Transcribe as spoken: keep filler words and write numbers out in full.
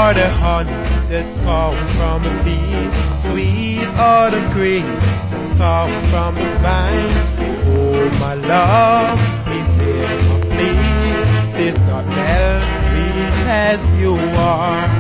are the honey that come from the bee. Sweet are the grapes that come from the vine. Oh, my love, please hear my plea. There's nothing else sweet as you are.